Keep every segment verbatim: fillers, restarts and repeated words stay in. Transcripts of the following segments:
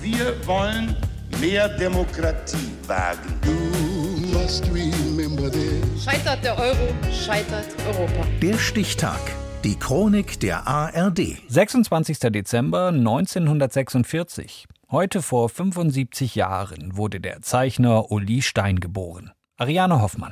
Wir wollen mehr Demokratie wagen. You must remember this. Scheitert der Euro, scheitert Europa. Der Stichtag. Die Chronik der A R D. sechsundzwanzigster Dezember neunzehnhundertsechsundvierzig. Heute vor fünfundsiebzig Jahren wurde der Zeichner Uli Stein geboren. Ariane Hoffmann.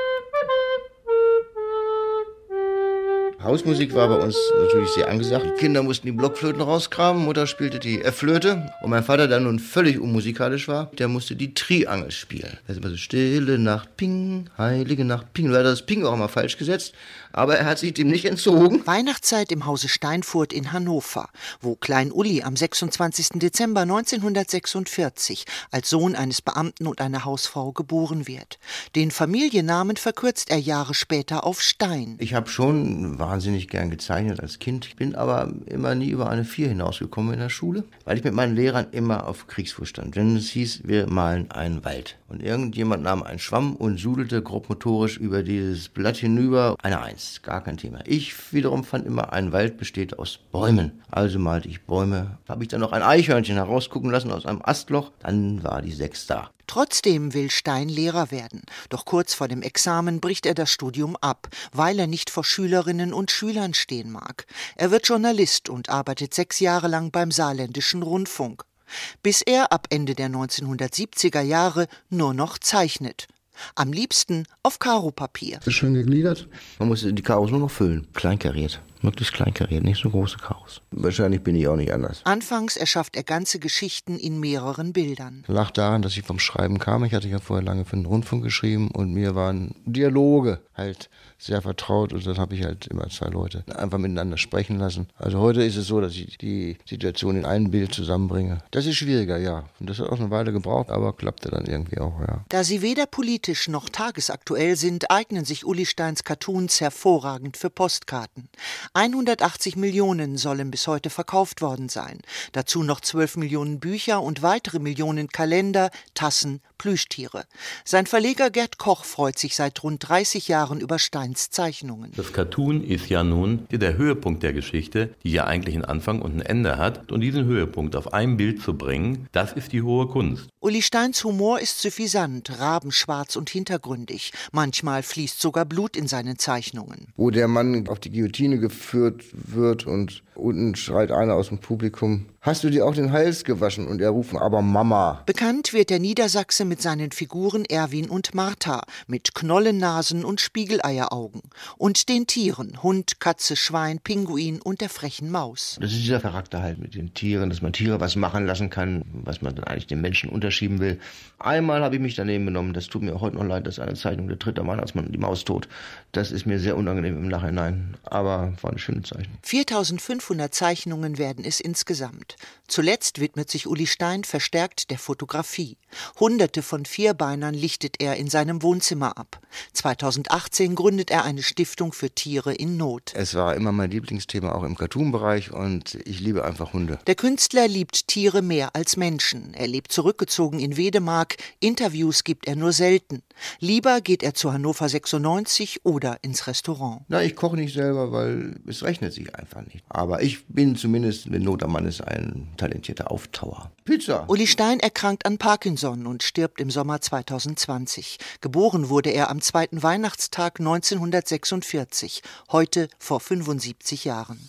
Hausmusik war bei uns natürlich sehr angesagt. Die Kinder mussten die Blockflöten rauskramen, Mutter spielte die F-Flöte. Und mein Vater, der nun völlig unmusikalisch war, der musste die Triangel spielen. Das ist immer so stille Nacht, Ping, heilige Nacht, Ping. Er hat das Ping auch immer falsch gesetzt, aber er hat sich dem nicht entzogen. Weihnachtszeit im Hause Steinfurth in Hannover, wo Klein Uli am sechsundzwanzigsten Dezember neunzehnhundertsechsundvierzig als Sohn eines Beamten und einer Hausfrau geboren wird. Den Familiennamen verkürzt er Jahre später auf Stein. Ich habe schon wahnsinnig gern gezeichnet als Kind. Ich bin aber immer nie über eine vier hinausgekommen in der Schule, weil ich mit meinen Lehrern immer auf Kriegsfuß stand. Wenn es hieß, wir malen einen Wald. Und irgendjemand nahm einen Schwamm und sudelte grobmotorisch über dieses Blatt hinüber. Eine Eins, gar kein Thema. Ich wiederum fand immer, ein Wald besteht aus Bäumen. Also malte ich Bäume. Habe ich dann noch ein Eichhörnchen herausgucken lassen aus einem Astloch. Dann war die Sechs da. Trotzdem will Stein Lehrer werden. Doch kurz vor dem Examen bricht er das Studium ab, weil er nicht vor Schülerinnen und Schülern stehen mag. Er wird Journalist und arbeitet sechs Jahre lang beim Saarländischen Rundfunk. Bis er ab Ende der neunzehnhundertsiebziger Jahre nur noch zeichnet. Am liebsten auf Karopapier. Ist schön gegliedert. Man musste die Karos nur noch füllen. Kleinkariert. Möglichst kleinkariert, nicht so große Karos. Wahrscheinlich bin ich auch nicht anders. Anfangs erschafft er ganze Geschichten in mehreren Bildern. Lag daran, dass ich vom Schreiben kam. Ich hatte ja vorher lange für den Rundfunk geschrieben und mir waren Dialoge halt sehr vertraut und dann habe ich halt immer zwei Leute einfach miteinander sprechen lassen. Also heute ist es so, dass ich die Situation in ein Bild zusammenbringe. Das ist schwieriger, ja. Und das hat auch eine Weile gebraucht, aber klappte dann irgendwie auch, ja. Da sie weder politisch noch tagesaktuell sind, eignen sich Uli Steins Cartoons hervorragend für Postkarten. hundertachtzig Millionen sollen bis heute verkauft worden sein. Dazu noch zwölf Millionen Bücher und weitere Millionen Kalender, Tassen, Plüschtiere. Sein Verleger Gerd Koch freut sich seit rund dreißig Jahren über Steins Zeichnungen. Das Cartoon ist ja nun der Höhepunkt der Geschichte, die ja eigentlich einen Anfang und ein Ende hat. Und diesen Höhepunkt auf ein Bild zu bringen, das ist die hohe Kunst. Uli Steins Humor ist suffisant, rabenschwarz und hintergründig. Manchmal fließt sogar Blut in seinen Zeichnungen. Wo der Mann auf die Guillotine geführt wird und unten schreit einer aus dem Publikum: Hast du dir auch den Hals gewaschen? Und er ruft aber Mama. Bekannt wird der Niedersachse mit seinen Figuren Erwin und Martha, mit Knollennasen und Spiegeleieraugen. Und den Tieren, Hund, Katze, Schwein, Pinguin und der frechen Maus. Das ist dieser Charakter halt mit den Tieren, dass man Tiere was machen lassen kann, was man dann eigentlich den Menschen unterschieben will. Einmal habe ich mich daneben genommen, das tut mir auch heute noch leid, das ist eine Zeichnung, der dritte Mann, als man die Maus tot. Das ist mir sehr unangenehm im Nachhinein, aber war eine schöne Zeichnung. viertausendfünfhundert Zeichnungen werden es insgesamt. Zuletzt widmet sich Uli Stein verstärkt der Fotografie. Hunderte von Vierbeinern lichtet er in seinem Wohnzimmer ab. zweitausendachtzehn gründet er eine Stiftung für Tiere in Not. Es war immer mein Lieblingsthema, auch im Cartoon-Bereich, und ich liebe einfach Hunde. Der Künstler liebt Tiere mehr als Menschen. Er lebt zurückgezogen in Wedemark. Interviews gibt er nur selten. Lieber geht er zu Hannover sechsundneunzig oder ins Restaurant. Na, ich koche nicht selber, weil es rechnet sich einfach nicht. Aber ich bin zumindest, wenn Not am Mann ist, ein talentierter Auftauer. Pizza! Uli Stein erkrankt an Parkinson und stirbt im Sommer zweitausendzwanzig. Geboren wurde er am zweiten Weihnachtstag neunzehnhundertsechsundvierzig, heute vor fünfundsiebzig Jahren.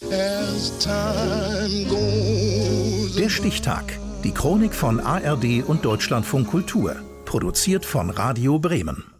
Der Stichtag. Die Chronik von A R D und Deutschlandfunk Kultur. Produziert von Radio Bremen.